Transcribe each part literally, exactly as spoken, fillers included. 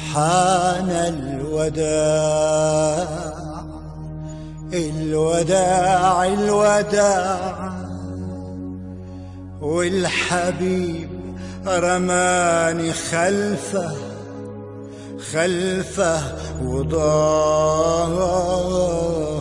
حان الوداع الوداع الوداع، والحبيب رماني خلفه خلفه وضاع.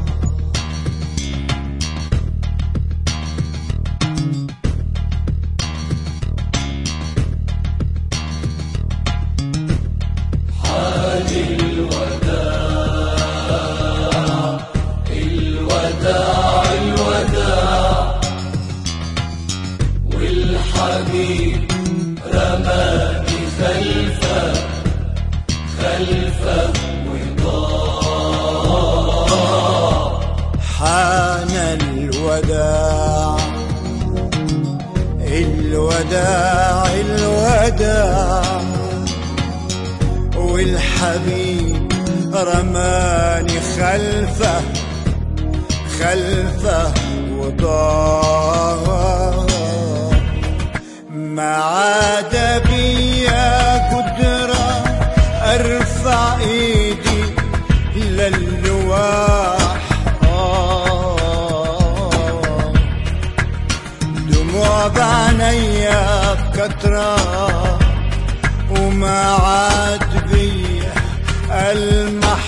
والحبيب رماني خلفه خلفه وضاع. حان الوداع الوداع الوداع، والحبيب رماني خلفه خلفه وضاع. ما عاد بيا قدرة ارفع ايدي للواح، آه دموع بعينيا بكترة، وما عاد بيا المح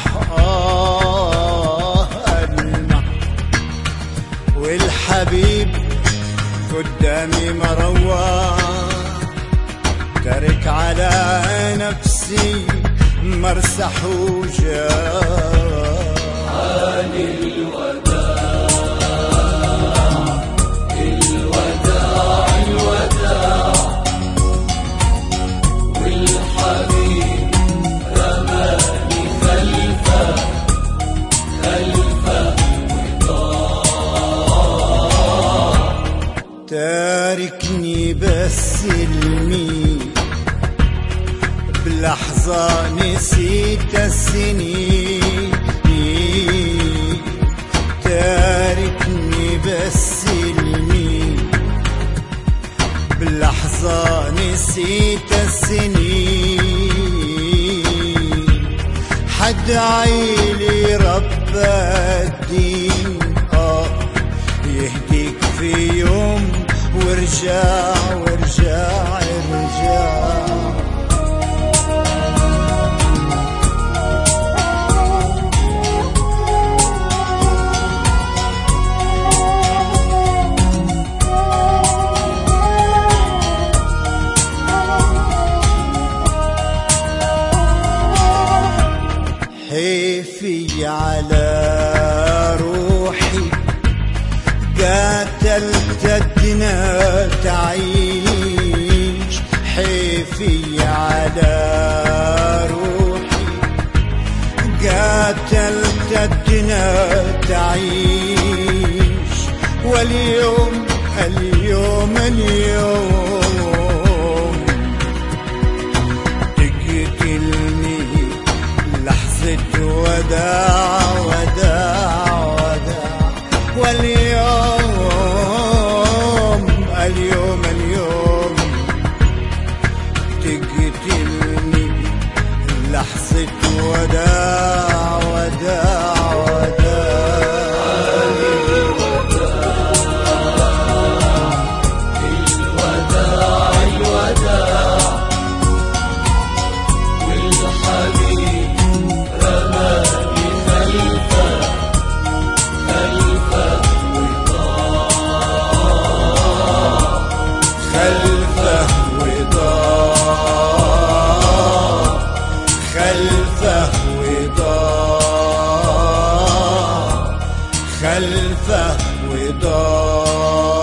آه المح. والحبيب قدامي مروى، ترك على نفسي مرسح وجاه. حان الوداع الوداع الوداع، والحبيب رماني خلفه خلفه وضاع. تاركني بس المين بلحظة نسيت السنين، تاركني بس المين بلحظة نسيت السنين. حد عيلي رب الدين آه يهديك في يوم وارجع وارجع ارجع. حيفي على روحي قاتلت الدنا تعيش، حيفي على روحي قاتلت الدنا تعيش. واليوم اليوم اليوم تقتلني لحظة وداع وداع وداع. واليوم اليوم اليوم تقتلني لحظة وداع وداع خلفه وضاع.